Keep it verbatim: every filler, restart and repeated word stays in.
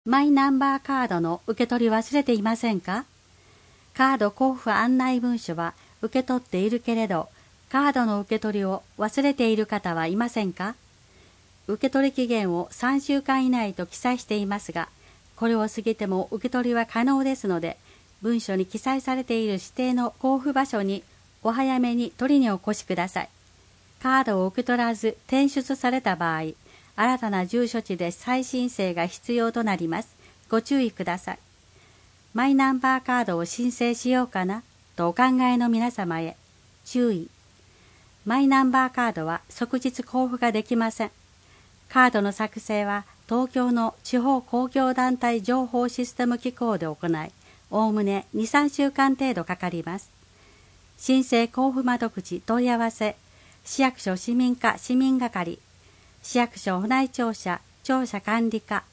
マイナンバーカードの受け取り忘れていませんか？カード交付案内文書は受け取っているけれど、カードの受け取りを忘れている方はいませんか？受け取り期限をさんしゅうかん以内と記載していますが、これを過ぎても受け取りは可能ですので、文書に記載されている指定の交付場所にお早めに取りにお越しください。カードを受け取らず転出された場合、新たな住所地で再申請が必要となります。ご注意ください。マイナンバーカードを申請しようかなとお考えの皆様へ注意。マイナンバーカードは即日交付ができません。カードの作成は東京の地方公共団体情報システム機構で行い、おおむねに、さんしゅうかん程度かかります。申請交付窓口問い合わせ、市役所市民課市民係、市役所保内庁舎庁舎管理課